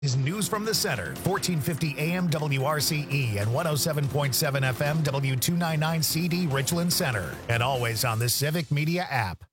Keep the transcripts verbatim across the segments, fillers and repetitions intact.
Is News from the Center, fourteen fifty A M W R C E and one oh seven point seven F M W two ninety-nine C D Richland Center. And always on the Civic Media app.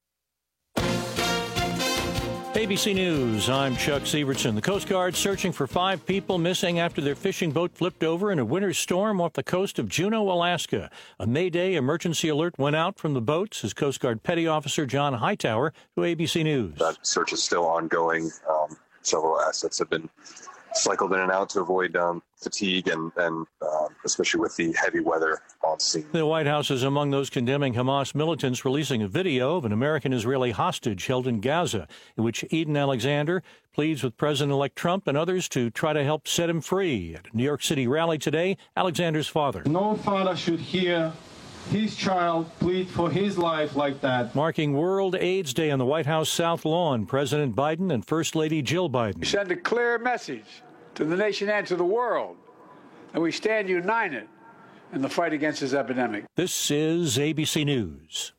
A B C News, I'm Chuck Severson. The Coast Guard searching for five people missing after their fishing boat flipped over in a winter storm off the coast of Juneau, Alaska. A Mayday emergency alert went out from the boat, says Coast Guard Petty Officer John Hightower to A B C News. That search is still ongoing. Um, several assets have been cycled in and out to avoid um, fatigue and, and uh, especially with the heavy weather on scene. The White House is among those condemning Hamas militants releasing a video of an American-Israeli hostage held in Gaza, in which Eden Alexander pleads with President-elect Trump and others to try to help set him free. At a New York City rally today, Alexander's father. No father should hear his child plead for his life like that. Marking World AIDS Day on the White House South Lawn, President Biden and First Lady Jill Biden. We send a clear message to the nation and to the world that we stand united in the fight against this epidemic. This is A B C News.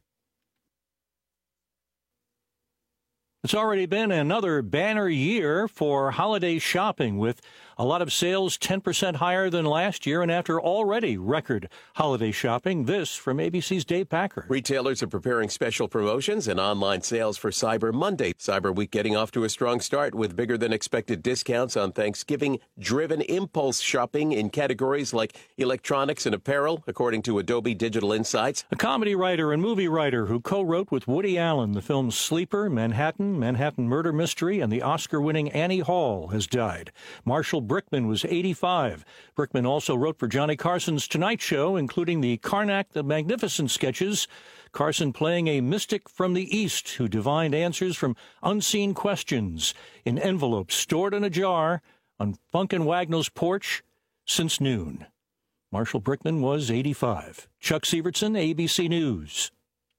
It's already been another banner year for holiday shopping, with a lot of sales ten percent higher than last year, and after already record holiday shopping. This from A B C's Dave Packer. Retailers are preparing special promotions and online sales for Cyber Monday. Cyber Week getting off to a strong start with bigger than expected discounts on Thanksgiving-driven impulse shopping in categories like electronics and apparel, according to Adobe Digital Insights. A comedy writer and movie writer who co-wrote with Woody Allen the films Sleeper, Manhattan, Manhattan Murder Mystery, and the Oscar-winning Annie Hall has died. Marshall Brickman was eighty-five. Brickman also wrote for Johnny Carson's Tonight Show, including the Karnak the Magnificent sketches. Carson playing a mystic from the East who divined answers from unseen questions in envelopes stored in a jar on Funk and Wagnall's porch since noon. Marshall Brickman was eighty-five. Chuck Severson, A B C News.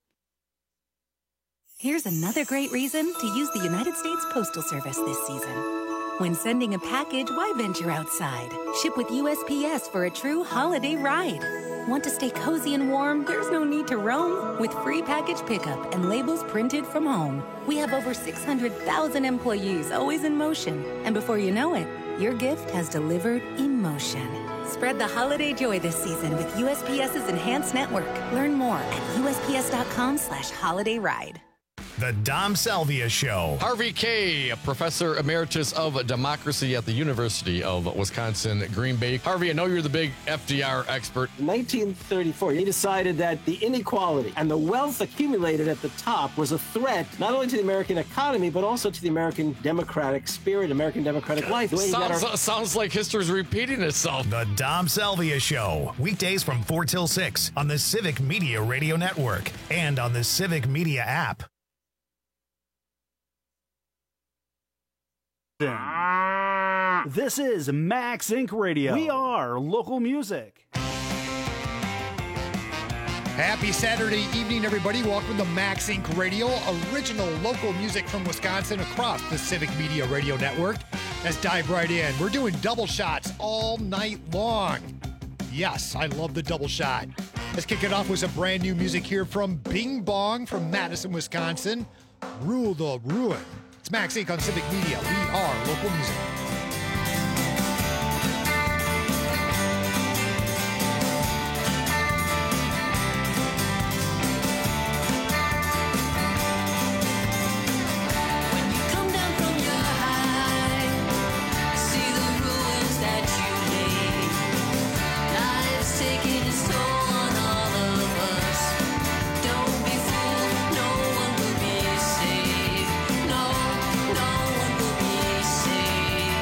Here's another great reason to use the United States Postal Service this season. When sending a package, why venture outside? Ship with U S P S for a true holiday ride. Want to stay cozy and warm? There's no need to roam. With free package pickup and labels printed from home. We have over six hundred thousand employees always in motion. And before you know it, your gift has delivered emotion. Spread the holiday joy this season with USPS's Enhanced Network. Learn more at U S P S dot com slash holiday ride. The Dom Salvia Show. Harvey Kaye, Professor Emeritus of Democracy at the University of Wisconsin, Green Bay. Harvey, I know you're the big F D R expert. In nineteen thirty-four, he decided that the inequality and the wealth accumulated at the top was a threat not only to the American economy, but also to the American democratic spirit, American democratic life. The way he got Sounds, our- sounds like history's repeating itself. The Dom Salvia Show. Weekdays from four till six on the Civic Media Radio Network and on the Civic Media app. This is Max Inc Radio. We are local music. Happy Saturday evening, everybody. Welcome to Max Inc Radio, original local music from Wisconsin across the Civic Media Radio Network. Let's dive right in. We're doing double shots all night long. Yes, I love the double shot. Let's kick it off with some brand new music here from Bing Bong from Madison, Wisconsin. Rule the Ruin. It's Max Inc on Civic Media. We are local music. No, no one will be saved.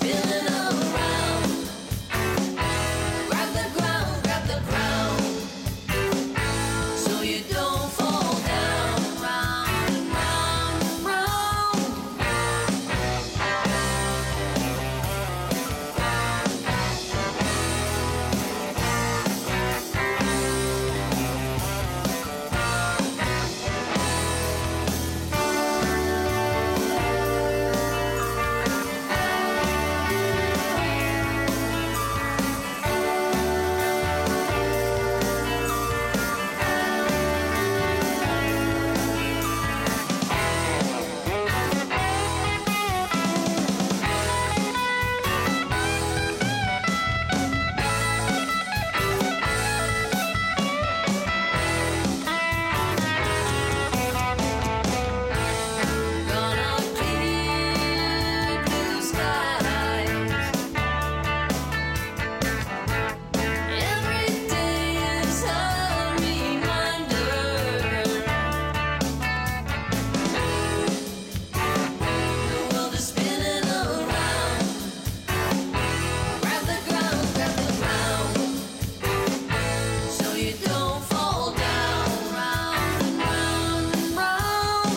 spinning around. Grab the ground, grab the ground, so you don't fall down. Round and round and round. Gonna clear blue skies. Every day is a reminder. The world is spinning around. Grab the ground, grab the ground, so you don't fall down. Round and round and round.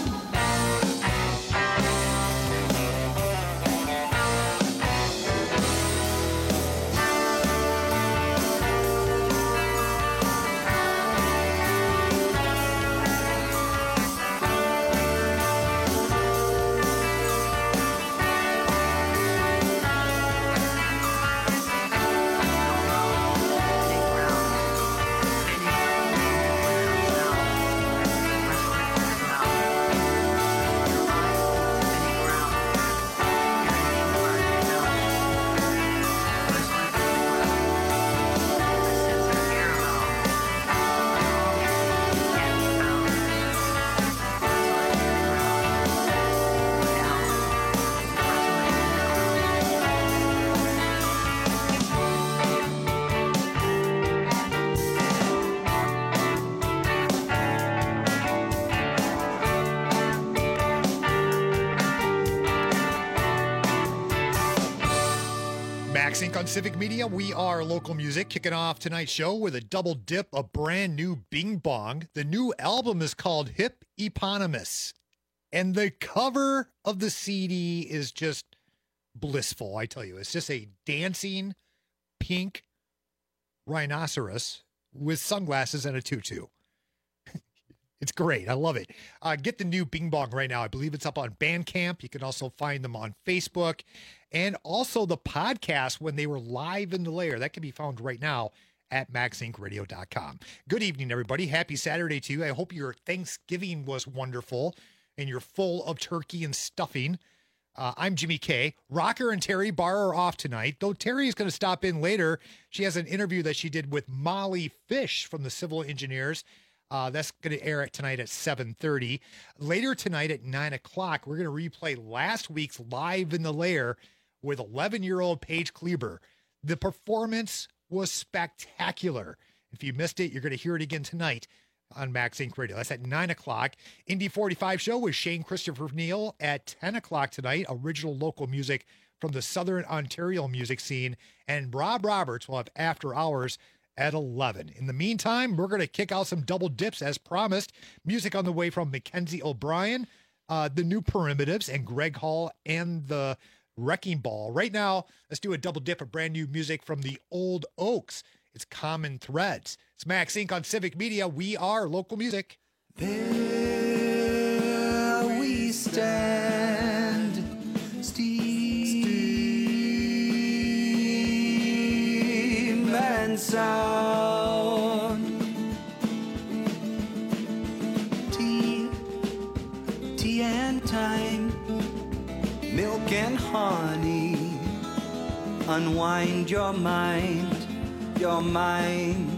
Max Inc on Civic Media. We are local music, kicking off tonight's show with a double dip, a brand new Bing Bong. The new album is called Hip Eponymous, and the cover of the C D is just blissful. I tell you, it's just a dancing pink rhinoceros with sunglasses and a tutu. It's great. I love it. Uh, get the new Bing Bong right now. I believe it's up on Bandcamp. You can also find them on Facebook. And also the podcast when they were live in the lair. That can be found right now at max inc radio dot com. Good evening, everybody. Happy Saturday to you. I hope your Thanksgiving was wonderful and you're full of turkey and stuffing. Uh, I'm Jimmy K. Rocker and Terry Barr are off tonight, though Terry is going to stop in later. She has an interview that she did with Molly Fish from the Civil Engineers. Uh, that's going to air it tonight at seven thirty. Later tonight at nine o'clock, we're going to replay last week's Live in the Lair with eleven-year-old Paige Kleber. The performance was spectacular. If you missed it, you're going to hear it again tonight on Max Inc Radio. That's at nine o'clock. Indy forty-five show with Shane Christopher Neal at ten o'clock tonight. Original local music from the Southern Ontario music scene. And Rob Roberts will have After Hours at eleven. In the meantime, we're going to kick out some double dips as promised. Music on the way from Mackenzie O'Brien, uh, the New Primitives, and Greg Hall and the Wrecking Ball. Right now, let's do a double dip of brand new music from the Old Oaks. It's Common Threads. It's Max Inc on Civic Media. We are local music. There we stand, steam and sound. Tea, tea and time, milk and honey. Unwind your mind, your mind.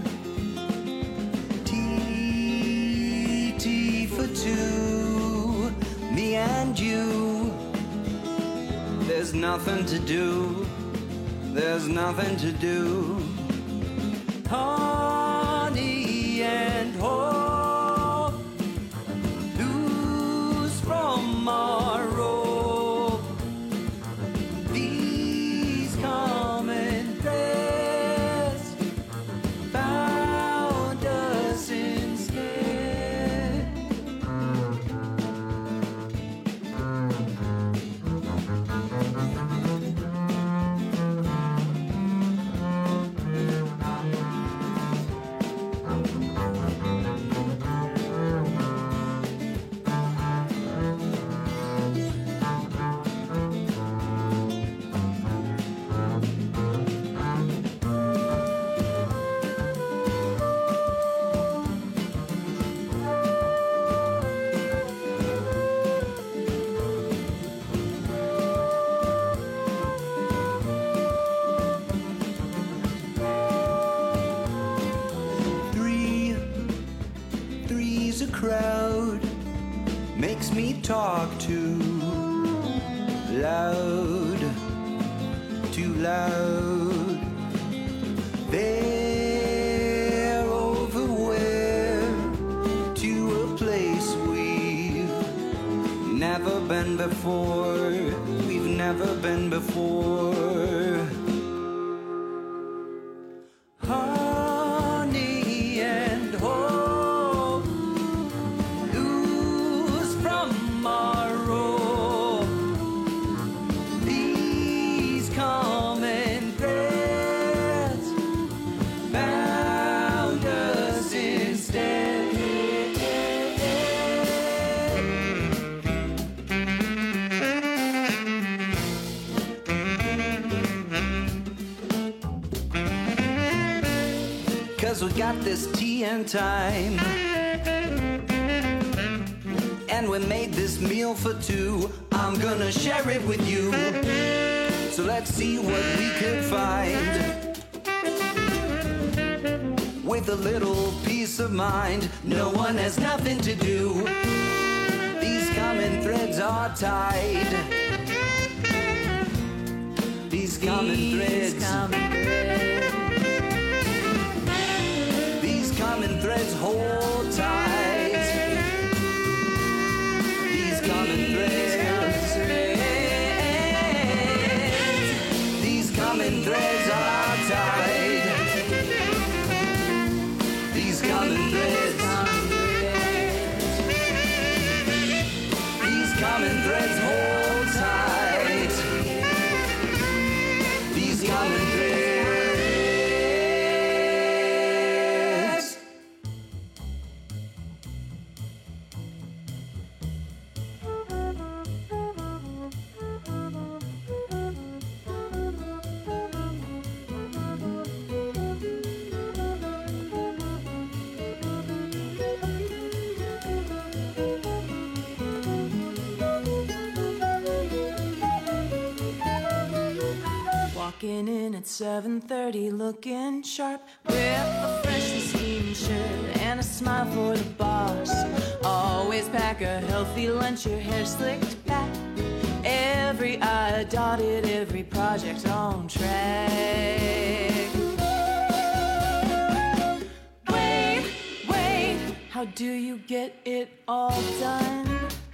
Tea, tea for two, me and you. There's nothing to do, there's nothing to do. Honey and hope, lose from our rope. Be makes me talk too loud, too loud. They're over where, to a place we've never been before, we've never been before. Honey and hope ooze from our rope. These common threads bound us instead. Cause we got this tea and time, and we made this meal for two. I'm gonna share it with you, so let's see what we could find. With a little peace of mind, no one has nothing to do. These common threads are tied. These common threads. These common threads hold tight. These common threads. These common threads are tied. These common threads. These common threads hold tight. These common threads. Walking in at seven thirty, looking sharp with a freshly steamed shirt and a smile for the boss. Always pack a healthy lunch, your hair slicked back, every I dotted, every project on track. Wait, wait, how do you get it all done?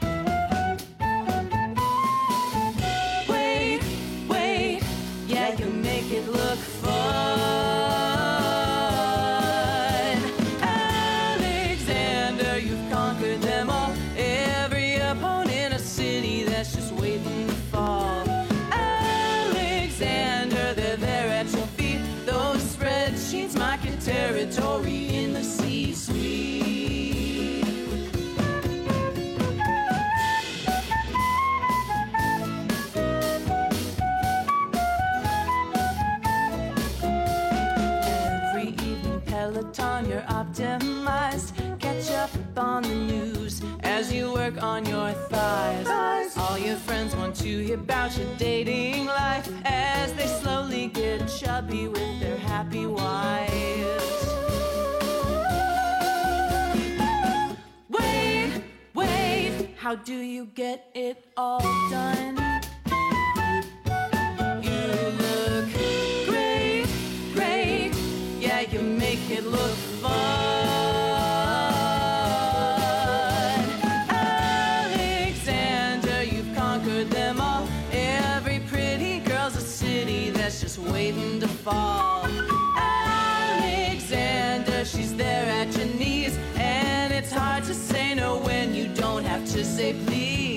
Wait, wait, yeah, you make it look fun. Alexander, you've conquered them all. Every opponent, a city that's just waiting to fall. Alexander, they're there at your feet. Those spreadsheets mark your territory in the C-suite. Every evening, Peloton, you're optimized. Catch up on the news as you work on your thighs. All your friends want to hear about your dating life as they slowly get chubby with their happy wives. Wait, wait, how do you get it all done? You look great, great, yeah, you make it look fun. Alexander, you've conquered them all. Every pretty girl's a city that's just waiting to fall. Alexander, she's there at your knees, and it's hard to say no when you don't have to say please.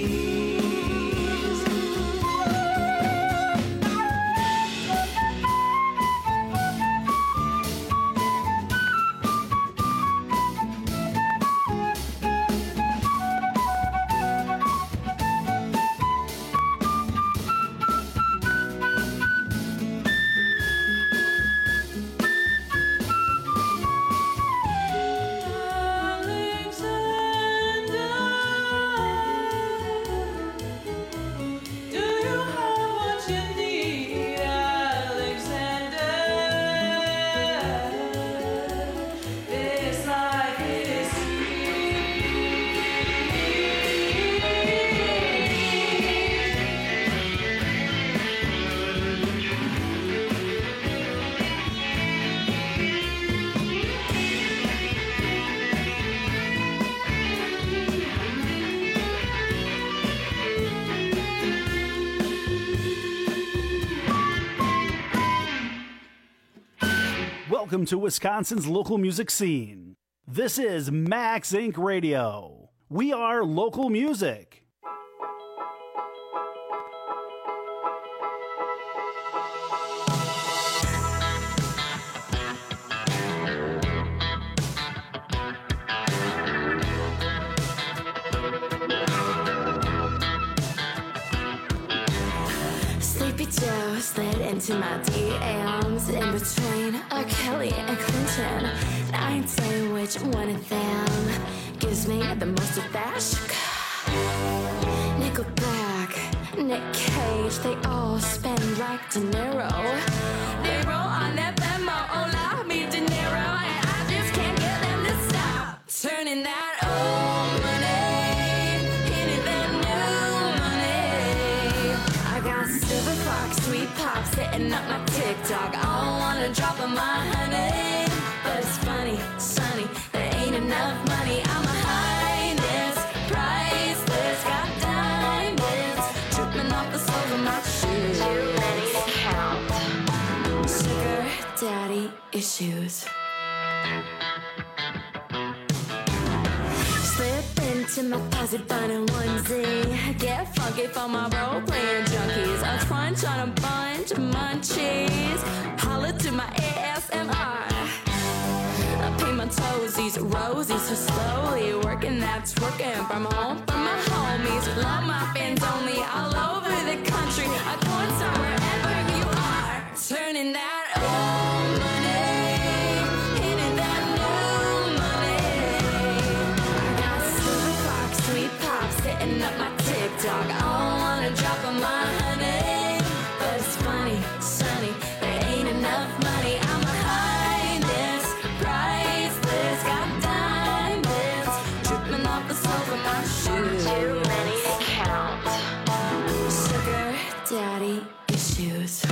Welcome to Wisconsin's local music scene. This is Max Incorporated. Radio. We are local music. Sleepy Joe slid into my D Ms in between R. Kelly and Clinton. I ain't saying which one of them gives me the most of that sugar. Nickelback, Nick Cage, they all spend like De Niro. They roll on that Venmo, hola, mi dinero, and I just can't get them to stop turning that old money into that new money. I got Silver Fox, Sweet Pop sitting up my TikTok. I don't wanna drop on my honey, but it's funny, sunny, there ain't enough money. I'm a highness, priceless, got diamonds dripping off the soles of my shoes. Too many to count. Sugar daddy issues. Slip into my fuzzy bun and onesie. Get funky for my role-playing junkies. A crunch on a bunch of munchies. Holla to my A S M R. I paint my toesies rosy, so slowly working, that's working from home for my homies. Love my fans only all over the country. I'm going somewhere wherever you are. Turning that old money into that new money. I got Silver Fox, Sweet Pop sitting up my TikTok. I don't wanna drop on my honey, but it's funny, sunny, there ain't enough money. I'm a highness, priceless, got diamonds dripping off the soles of my shoes. Too many to count. Sugar daddy issues.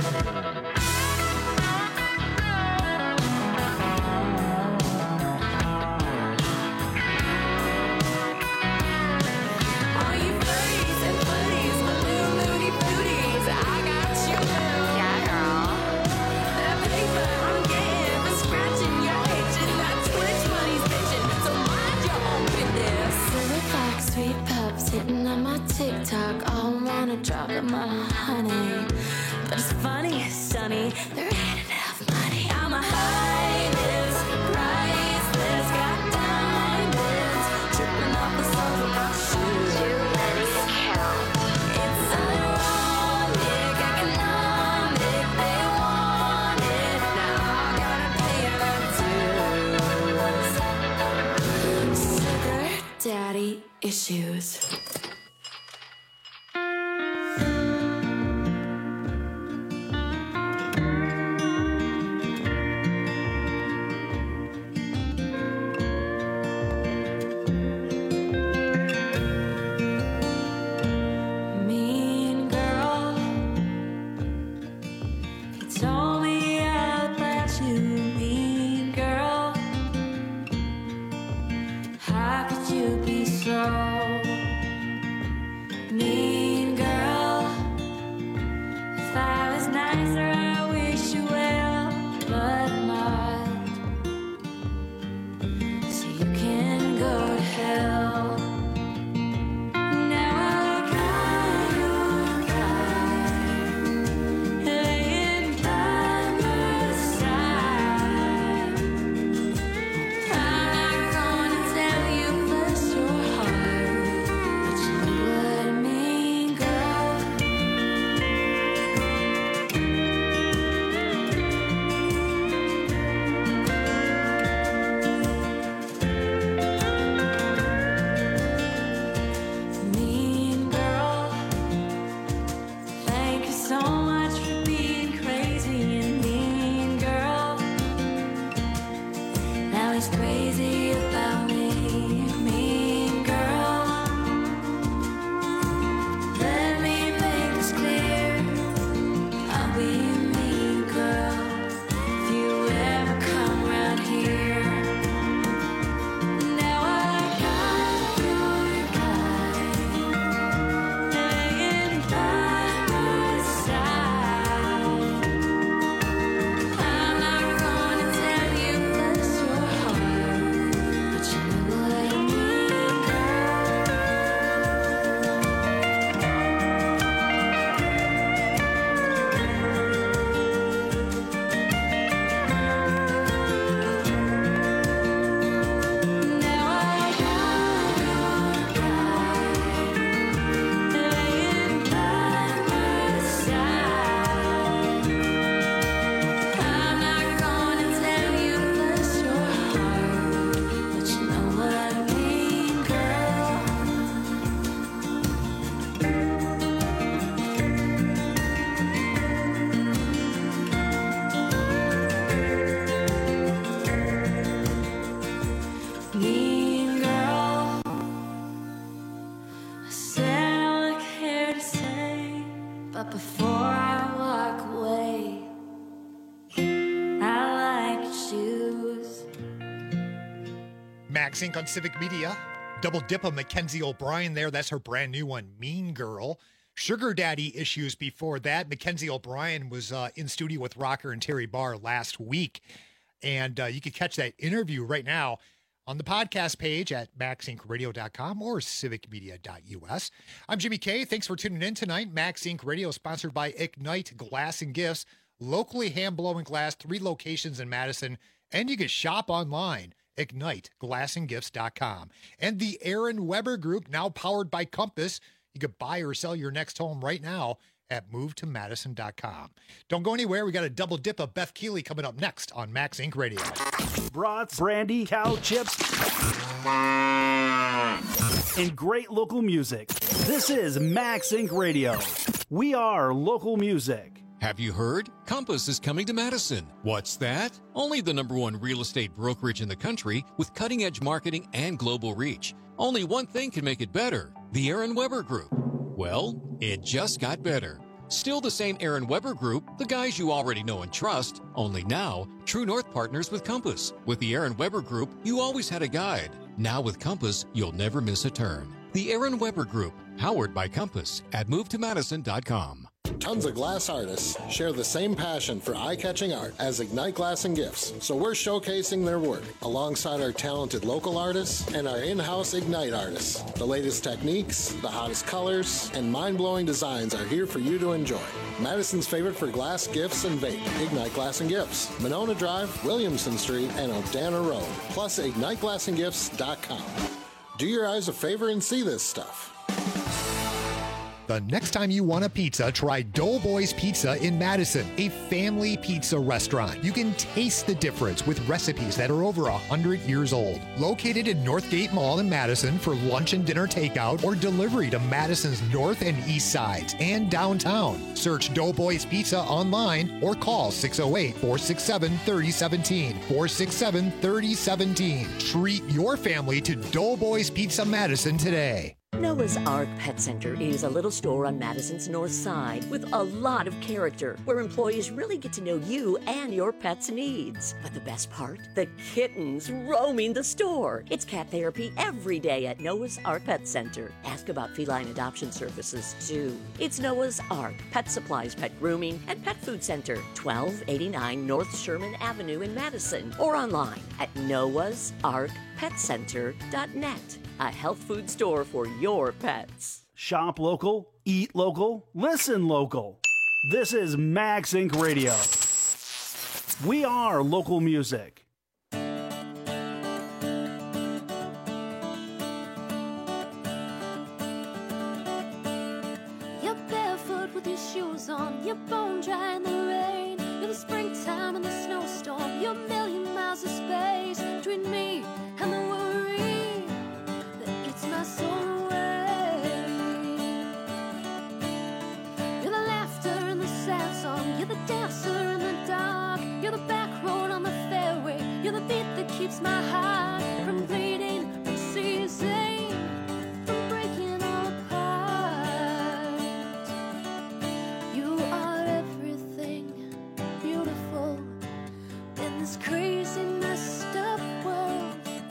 All you birdies and footies, balloon loony booties, I got you. Yeah, girl. That paper I'm getting for scratching your itch, and that Twitch money's bitching, so mind your own business. Silver Fox, Sweet Pop sitting on my TikTok. All wanna drop in my honey, but it's funny, sunny, there ain't enough money. I'm a highness, priceless, got diamonds dripping off the soles of my shoes. Too many to count. It's ironic, economic, they want it, now I gotta pay their dues. Sugar daddy issues. Mean girl, you told me I'd let you. Mean girl, how could you be so mean, girl? If I was nicer, I wish you well, but I'm not. So you can go to hell. Now I got your guy laying by my side. I'm not gonna tell you bless your heart, but you know what I mean, girl. Mean girl, thank you so much for being crazy and mean, girl. Now he's crazy about me, mean girl. Let me make this clear, I'll be a mean girl if you ever come around here. Now I got your guy laying by my side. Max Inc on Civic Media. Double dip of Mackenzie O'Brien there. That's her brand new one, Mean Girl. Sugar Daddy issues before that. Mackenzie O'Brien was uh, in studio with Rocker and Terry Barr last week. And uh, you can catch that interview right now on the podcast page at max inc radio dot com or civic media dot u s. I'm Jimmy K. Thanks for tuning in tonight. Max Inc Radio sponsored by Ignite Glass and Gifts. Locally hand-blowing glass, three locations in Madison. And you can shop online. ignite glass and gifts dot com. And the Aaron Weber Group, now powered by Compass. You could buy or sell your next home right now at move to madison dot com. Don't go anywhere. We got a double dip of Beth Keeley coming up next on Max Inc Radio. Brats, brandy, cow chips, and great local music. This is Max Inc Radio. We are local music. Have you heard? Compass is coming to Madison. What's that? Only the number one real estate brokerage in the country with cutting-edge marketing and global reach. Only one thing can make it better. The Aaron Weber Group. Well, it just got better. Still the same Aaron Weber Group, the guys you already know and trust, only now, True North partners with Compass. With the Aaron Weber Group, you always had a guide. Now with Compass, you'll never miss a turn. The Aaron Weber Group, powered by Compass at move to madison dot com. Tons of glass artists share the same passion for eye-catching art as Ignite Glass and Gifts, so we're showcasing their work alongside our talented local artists and our in-house Ignite artists. The latest techniques, the hottest colors, and mind-blowing designs are here for you to enjoy. Madison's favorite for glass, gifts, and vape, Ignite Glass and Gifts. Monona Drive, Williamson Street, and Odana Road, plus ignite glass and gifts dot com. Do your eyes a favor and see this stuff. The next time you want a pizza, try Doughboys Pizza in Madison, a family pizza restaurant. You can taste the difference with recipes that are over one hundred years old. Located in Northgate Mall in Madison for lunch and dinner takeout or delivery to Madison's north and east sides and downtown. Search Doughboys Pizza online or call six oh eight, four six seven, three oh one seven, four six seven, three oh one seven. Treat your family to Doughboys Pizza Madison today. Noah's Ark Pet Center is a little store on Madison's north side with a lot of character where employees really get to know you and your pet's needs. But the best part? The kittens roaming the store. It's cat therapy every day at Noah's Ark Pet Center. Ask about feline adoption services too. It's Noah's Ark Pet Supplies, Pet Grooming, and Pet Food Center, twelve eighty-nine North Sherman Avenue in Madison, or online at noahs ark pet center dot net. A health food store for your pets. Shop local, eat local, listen local. This is Max Inc Radio. We are local music. You're barefoot with your shoes on, you're bone dry in the rain. You're the springtime and the snowstorm, you're a million miles of space between me and the worry that eats my soul away. You're the laughter and the sad song, you're the dancer in the dark, you're the back road on the fairway, you're the beat that keeps my heart from bleeding, from seizing, from breaking all apart. You are everything beautiful in this crazy messed up world.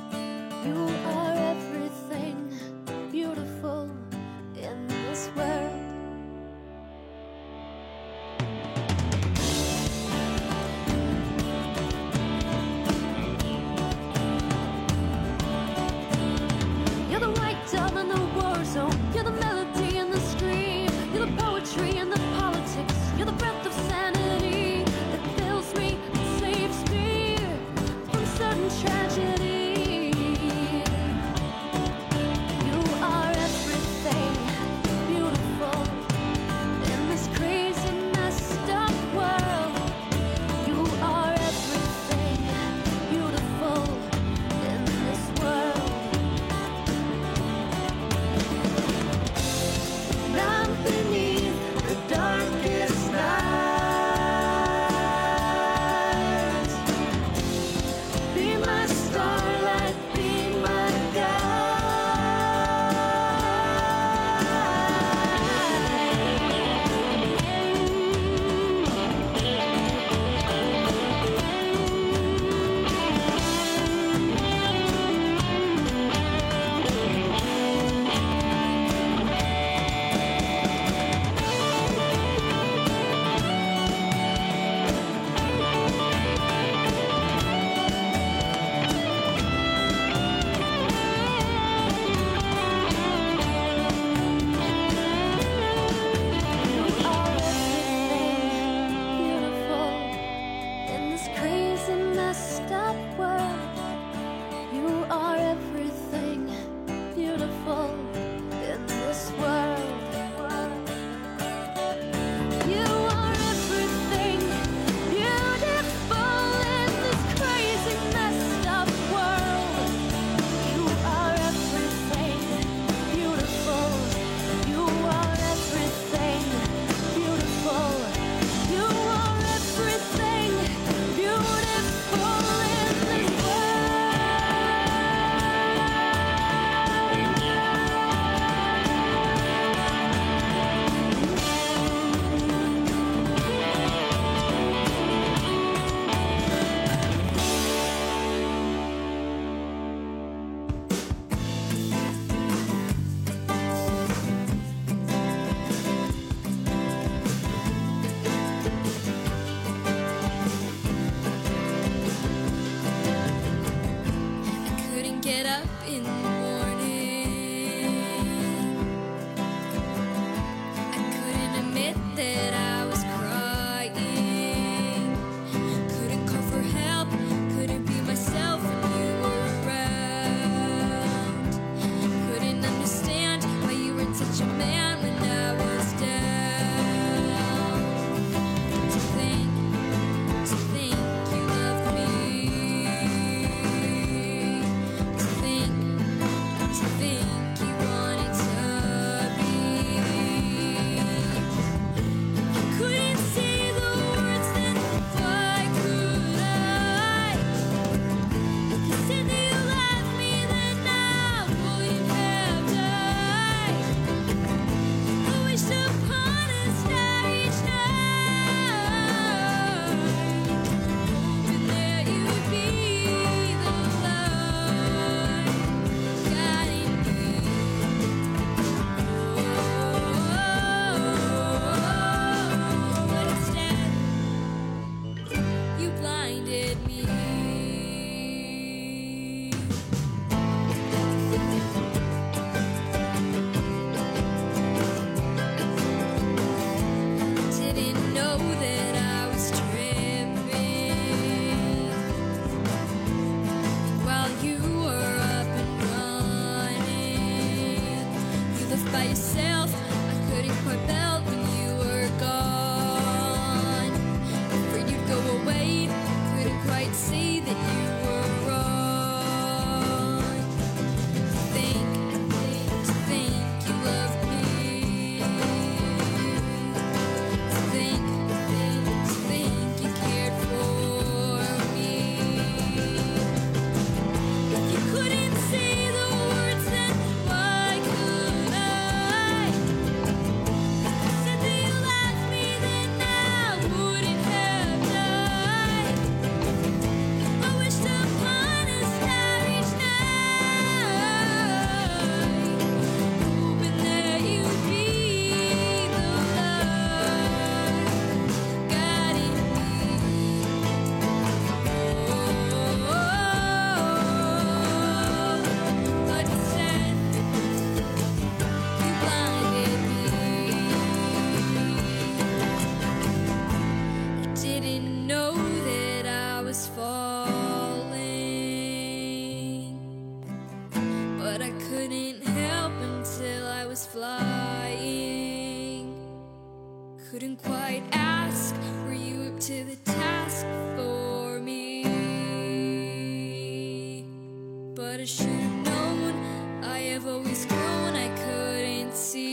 but I should have known. I have always grown, I couldn't see.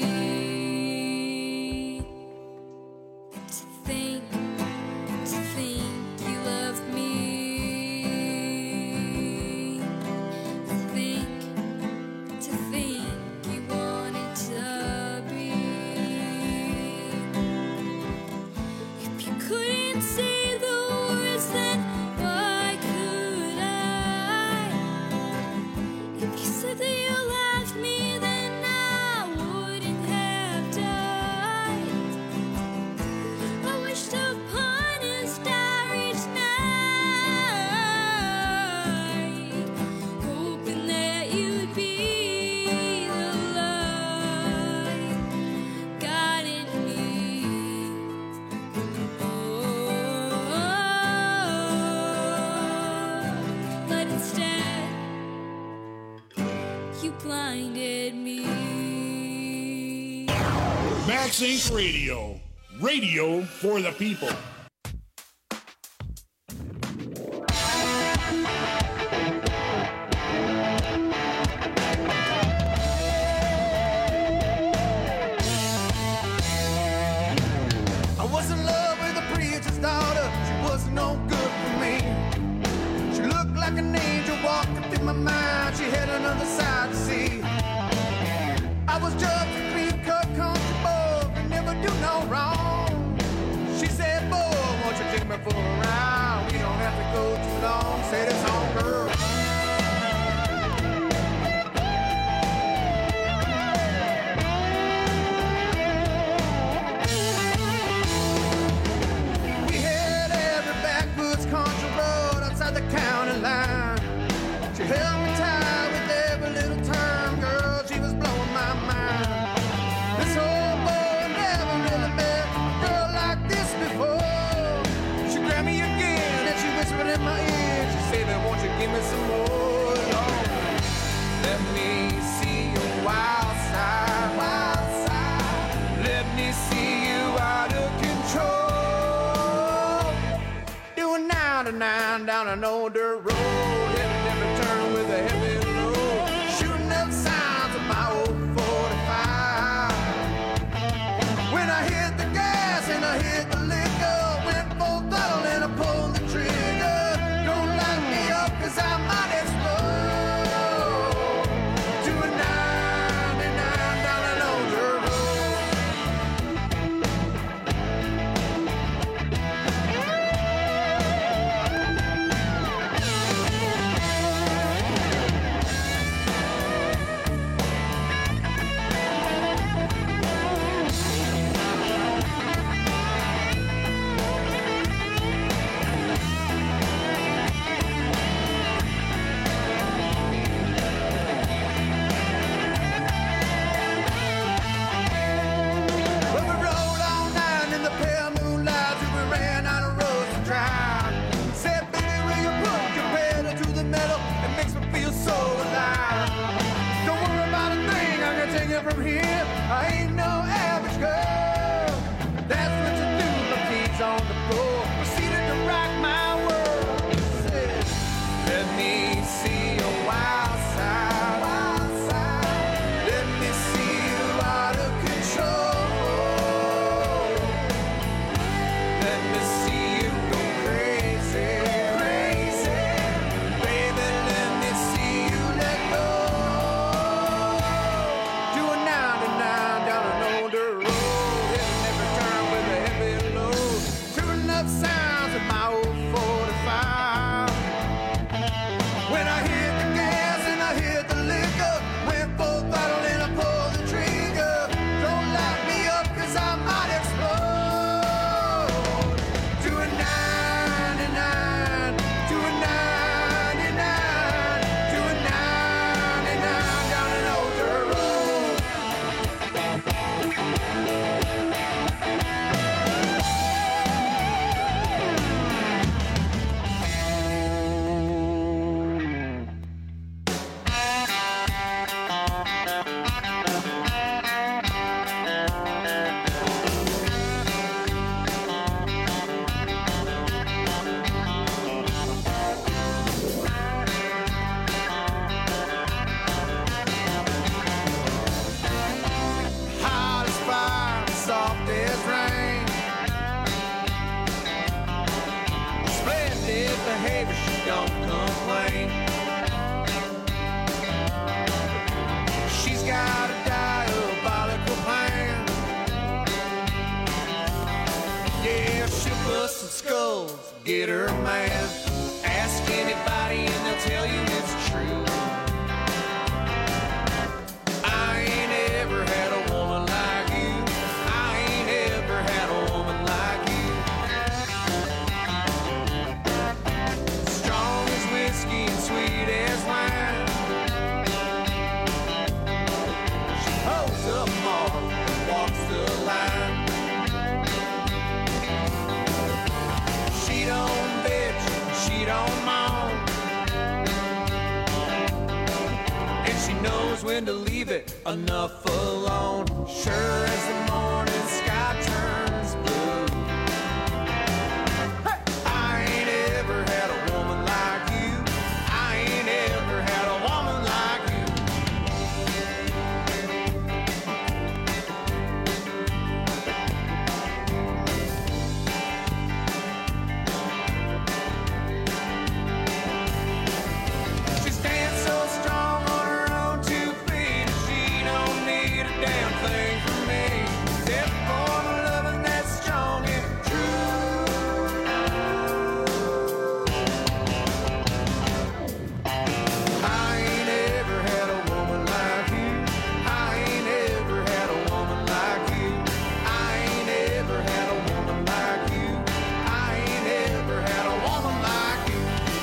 To think, to think you loved me. To think, to think you wanted to be. If you couldn't say the words, then why could I? If you said that you loved me, then I wouldn't have died. I wished upon a starry night, hoping that you'd be the light guiding me. Oh, but instead, you blinded me. Max Inc Radio. Radio for the people. I was in love with a preacher's daughter. She was no good for me. She looked like an angel walking through my mind. She had another side to see. I was just a clean-cut country boy and never do no wrong. She said, boy, won't you take me for a ride? We don't have to go too long. Say this song, girl. We had every backwoods country road outside the county line. She held me tight with every little turn, girl. She was blowing my mind. This old boy never really met a girl like this before. She grabbed me again and she whispered in my ear. She said, won't you give me some more? Lord, let me see your wild side, wild side. Let me see you out of control. Doing ninety-nine down an old dirt road, heading every turn with a heavy load, shooting up signs of my old forty-five. When I hit the gas and I hit the liquor, went full throttle and I pulled the trigger. Don't lock me up 'cause I might explode. Doing ninety-nine down an old dirt road. Well, we rode all night in the pale moonlight till we ran out of roads to drive. Said, baby, will you put your pedal to the metal? It makes me feel so alive. Don't worry about a thing, I can take it from here. I ain't no average girl. That's what you do, my feet's on the floor. Proceeded to rock my world. Said, let me see your wild side, wild side. Let me see you out of control. Let me see you go crazy, crazy. Baby, let me see you let go. Doing ninety-nine down an old dirt road, hitting every turn with a heavy load. Turning up baby, she don't complain. She's got a diabolical plan. Yeah, she'll bust some skulls, get her man. Ask anybody and they'll tell you it's true. I ain't ever had a woman like you. I ain't ever had a woman like you. Strong as whiskey and sweet as wine. She holds up mark and walks the line. She don't bitch, she don't moan, and she knows when to leave it enough alone. Sure as the morning sky turns blue. Hey! I ain't ever had a woman like you. I ain't ever had a woman like you. She stands so strong on her own two feet. She don't need a damn thing from me, except for the loving that's strong and true. I ain't ever had a woman like you. I ain't ever had a woman like you. I ain't ever had a woman like you. I ain't ever had a woman like you.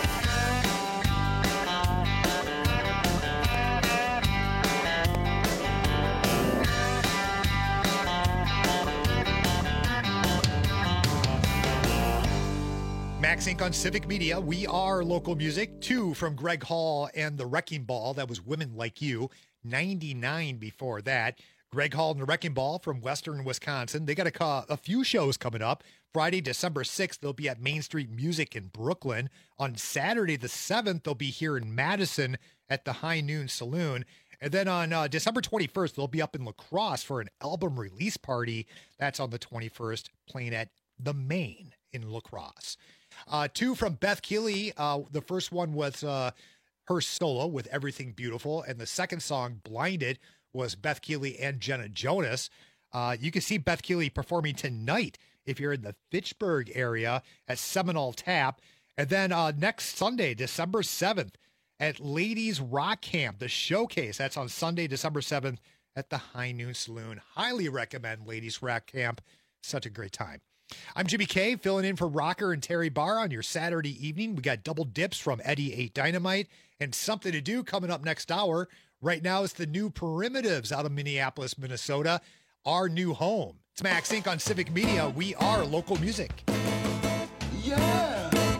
Max Inc on Civic Media. We are local music. Two from Greg Hall and the Wrecking Ball. That was Women Like You. ninety-nine before that. Greg Hall and the Wrecking Ball from Western Wisconsin. They got a, ca- a few shows coming up. Friday, December sixth, they'll be at Main Street Music in Brooklyn. On Saturday, the seventh, they'll be here in Madison at the High Noon Saloon. And then on uh, December twenty-first, they'll be up in La Crosse for an album release party. That's on the twenty-first, playing at The Main in La Crosse. Uh, two from Beth Keeley. Uh, the first one was uh, her solo with Everything Beautiful. And the second song, Blinded, was Beth Keeley and Jenna Jonas. Uh, you can see Beth Keeley performing tonight if you're in the Fitchburg area at Seminole Tap. And then uh, next Sunday, December seventh, at Ladies Rock Camp, the showcase. That's on Sunday, December seventh at the High Noon Saloon. Highly recommend Ladies Rock Camp. Such a great time. I'm Jimmy K, filling in for Rocker and Terry Barr on your Saturday evening. We got double dips from Eddie eight Dynamite and Something to Do coming up next hour. Right now, it's the new Primitives out of Minneapolis, Minnesota, our new home. It's Max Inc on Civic Media. We are local music. Yeah.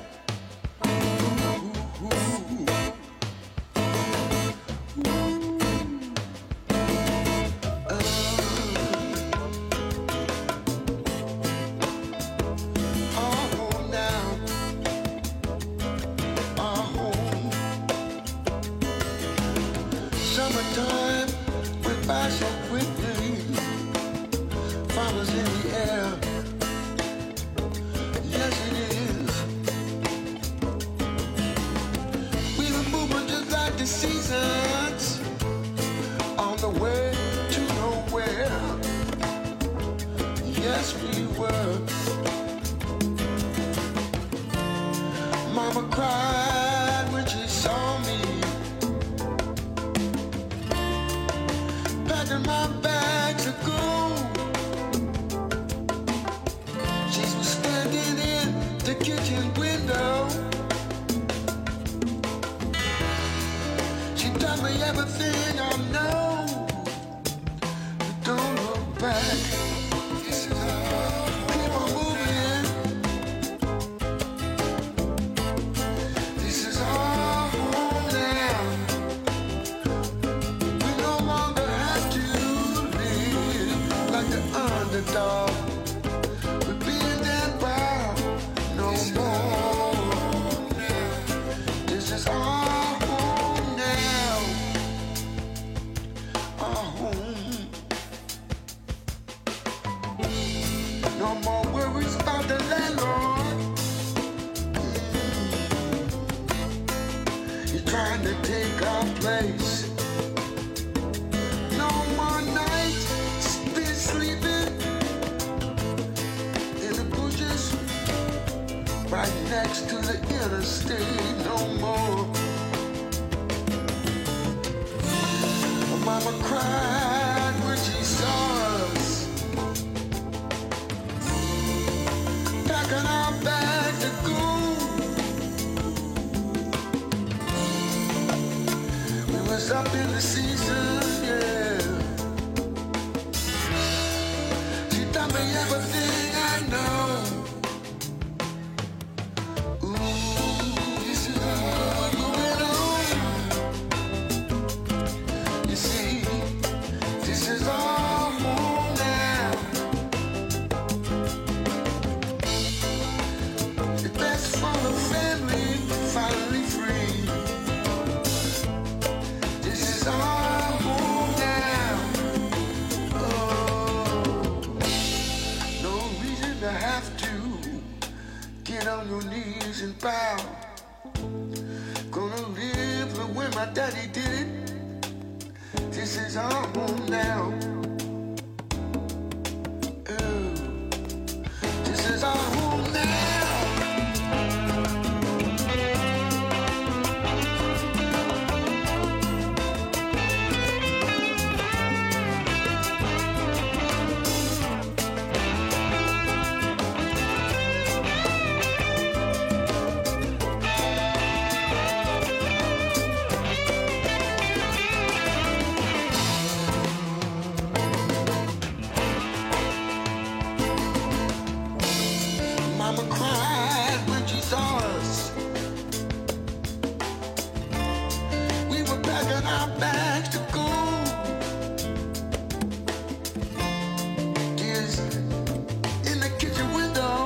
Summertime went by so quickly. Farmers in the air. Yes, it is. We were moving just like the seasons on the way to nowhere. Yes, we were. Mama cried when she saw me. Packing my bags of gold. She was standing in the kitchen window. She told me everything I know. Don't look back. This is all. Keep on moving. This is our home now. We no longer have to live like the underdog. We're being that proud no more. This is our home now. right next to the interstate no more. Mama cried when she saw us packing our bag to go. We was up in the season, yeah. She taught me everything I know. Ooh, this is all going on. You see, this is our home now. The best for the family, finally free. This is our home now. Oh, no reason to have to get on your knees and bow. Gonna live the way my daddy did it. This is our home now. Ooh, this is our home now. Mama cried when she saw us. We were packing our bags to go. Tears in the kitchen window.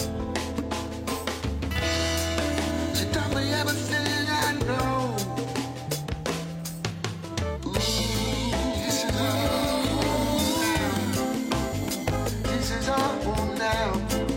She taught me everything I know. Ooh, this is our home now. This is our home now.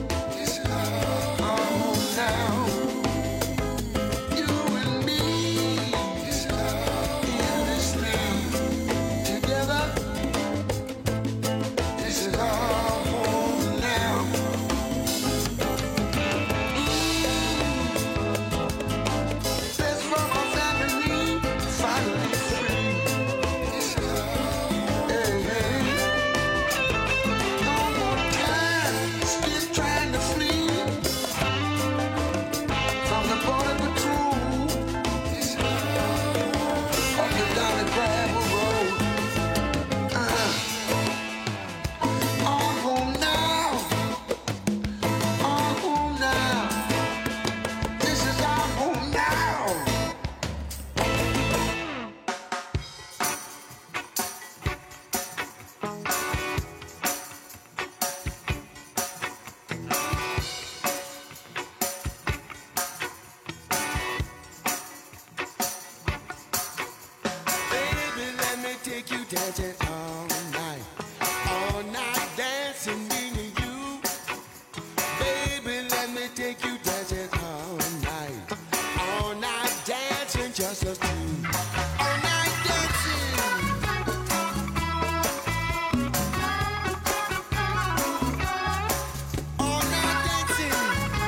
Take you dancing all night, all night dancing me and you. Baby, let me take you dancing all night, all night dancing just us two. All night dancing. All night dancing.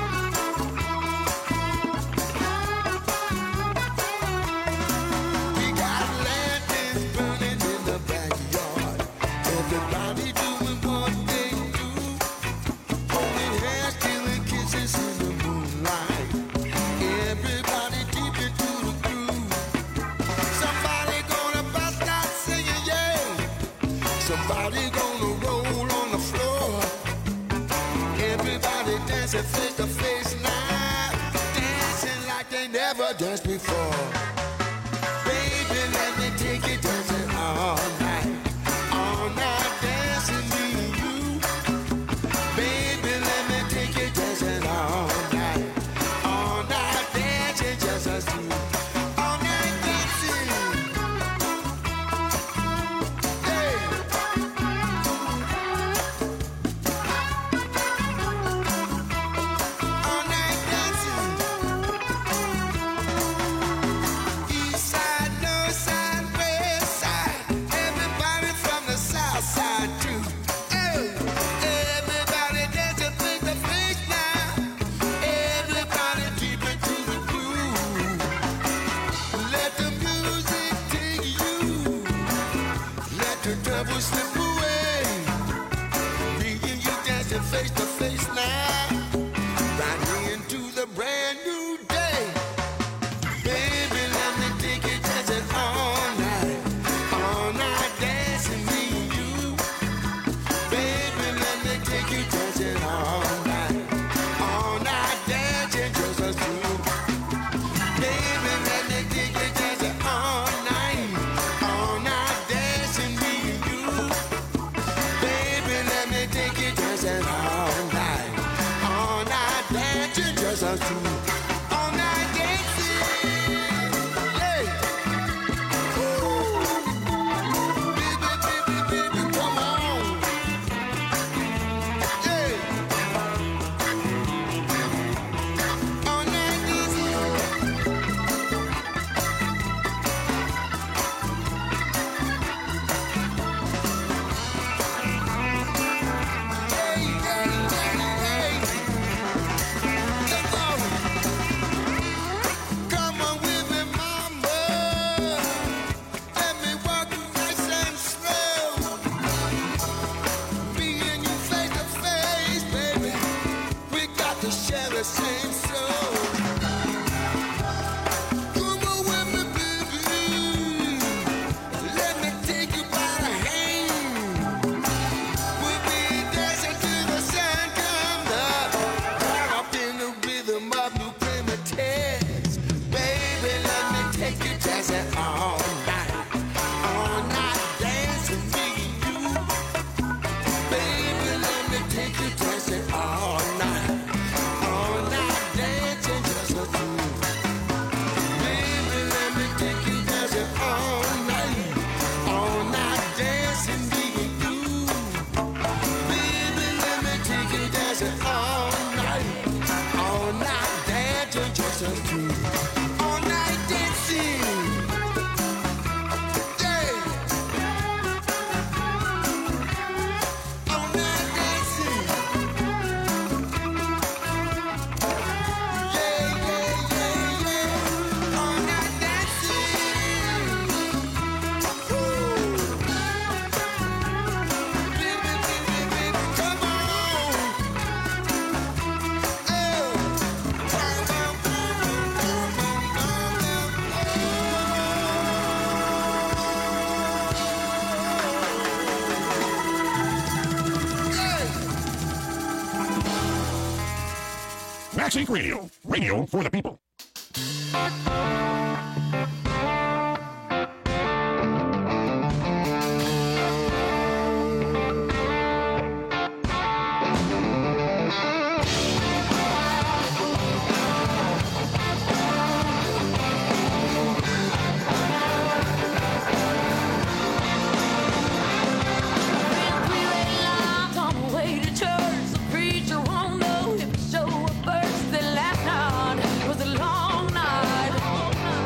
We got lanterns burning in the backyard. Everybody doing what they do. Holding hands, stealing kisses in the moonlight. Everybody deep into the groove. Somebody gonna bust out singing, yeah. Somebody gonna roll on the floor. Everybody dancing face to face now. Dancing like they never danced before. Baby, let me take you dancing all night. All night dancing me and you. Baby, let me take you dancing all night. All night dancing just us two. All night dancing. Hey. All night dancing. dancing just us two. All night dancing. Yeah. Ooh. Baby, baby, baby, come on. Yeah. All night dancing. Come on with me, mama. Let me walk you nice and slow. Me and you face to face, baby. We got to share the same soul. Come on with me, baby. Let me take you by the hand. We'll be dancing till the sun comes up. Caught up in the rhythm of new primitives. Baby, let me take you dancing all night. All night dancing with you. Baby, let me take you dancing all night. All night dancing just for two. Baby, let me take you dancing all night. All night dancing with you. Baby, let me take you dancing all night. All night dancing just us two. All night dancing. Yeah. All night dancing. Yeah, yeah, yeah, yeah. All night dancing. Woo. Baby, baby, baby, come on. Max Inc Radio. Radio for the people. On the way to church, the preacher won't know if the show was first. The last night was a long night.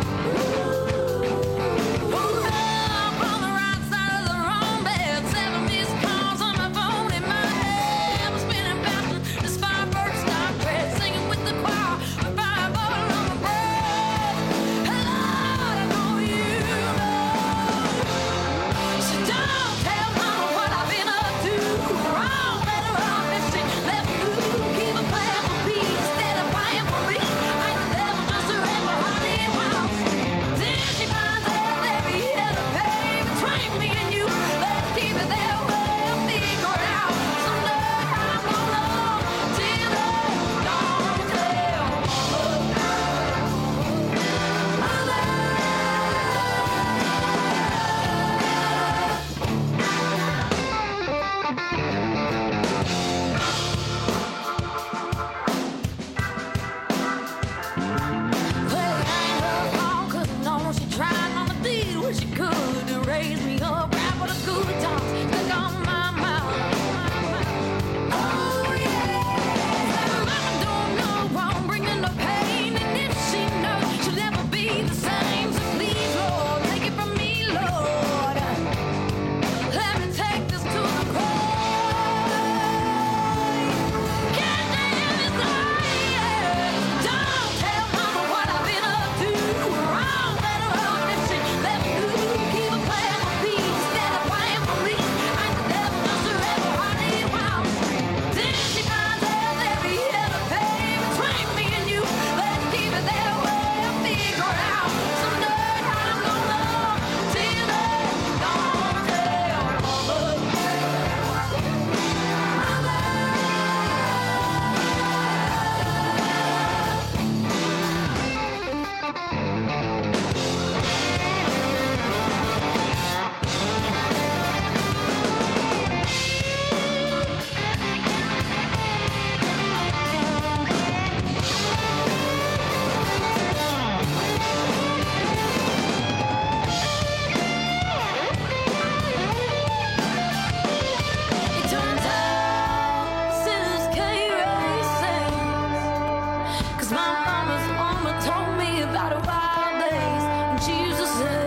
My mama's mama told me about a wild days when she used to say,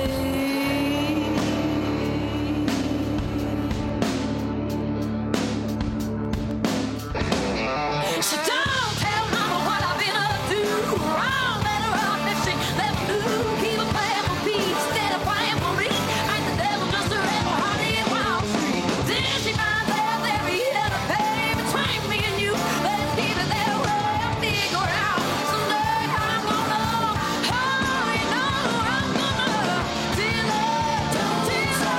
so don't tell mama what I've been up to. Wrong, let her off if she let me do. Keep a plan for peace instead of praying for me. Ain't the devil just a red honey in Wall Street? Then she finds out every year to pay between me and you. Let's keep it that way. I'll figure out someday I'm gonna, oh, you know I'm gonna till I, till I.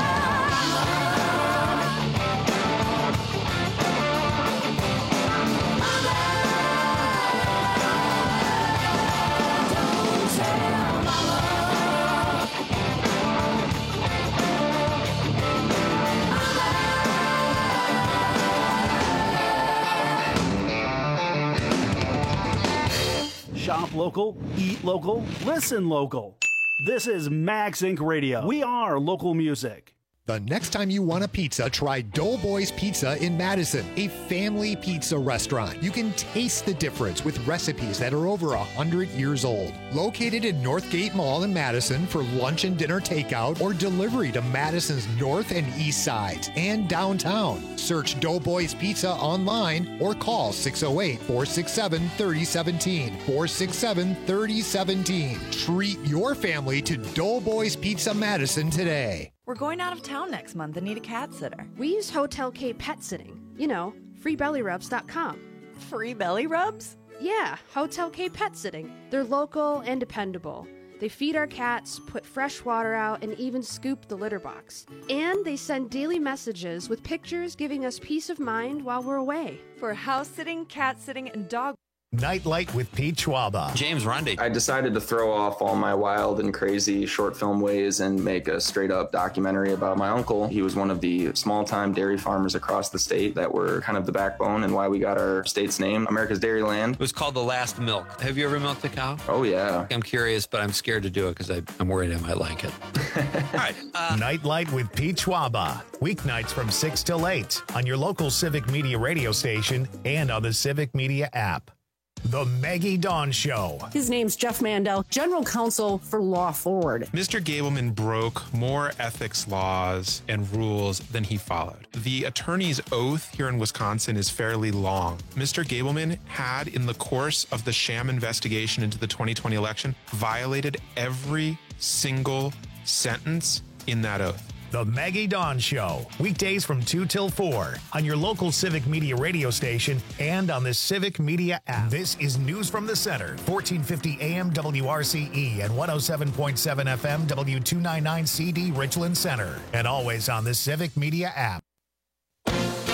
Shop local, eat local, listen local. This is Max Incorporated. Radio. We are local music. The next time you want a pizza, try Doughboys Pizza in Madison, a family pizza restaurant. You can taste the difference with recipes that are over one hundred years old. Located in Northgate Mall in Madison for lunch and dinner takeout or delivery to Madison's north and east sides and downtown. Search Doughboys Pizza online or call six oh eight, four six seven, three oh one seven, four six seven, three oh one seven. Treat your family to Doughboys Pizza Madison today. We're going out of town next month and need a cat sitter. We use Hotel K Pet Sitting. You know, free belly rubs dot com. Free belly rubs? Yeah, Hotel K Pet Sitting. They're local and dependable. They feed our cats, put fresh water out, and even scoop the litter box. And they send daily messages with pictures giving us peace of mind while we're away. For house sitting, cat sitting, and dog. Nightlight with Pete Schwaba. James Rundy. I decided to throw off all my wild and crazy short film ways and make a straight up documentary about my uncle. He was one of the small time dairy farmers across the state that were kind of the backbone and why we got our state's name, America's Dairyland. It was called The Last Milk. Have you ever milked a cow? Oh, yeah. I'm curious, but I'm scared to do it because I'm worried I might like it. All right. Uh, Nightlight with Pete Schwaba. Weeknights from six till eight on your local Civic Media radio station and on the Civic Media app. The Maggie Dawn Show. His name's Jeff Mandel, General Counsel for Law Forward. Mister Gableman broke more ethics laws and rules than he followed. The attorney's oath here in Wisconsin is fairly long. Mister Gableman had, in the course of the sham investigation into the twenty twenty election, violated every single sentence in that oath. The Maggie Dawn Show, weekdays from two till four on your local Civic Media radio station and on the Civic Media app. This is News from the Center, fourteen fifty A M W R C E and one oh seven point seven F M W two ninety-nine C D Richland Center, and always on the Civic Media app.